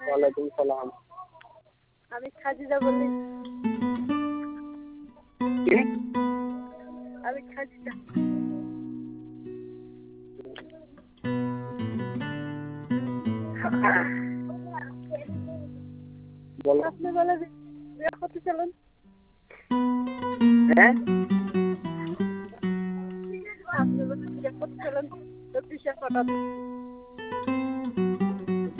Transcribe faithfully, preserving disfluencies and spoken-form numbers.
ওয়ালাইকুম সালাম। আমি খাদিজা বলি। কি? আমি খাদিজা। বলো। আপনি বলে বিয়ে করতে চলেন। হ্যাঁ? আপনি বলে বিয়ে করতে চলেন। চব্বিশে ফটাতে।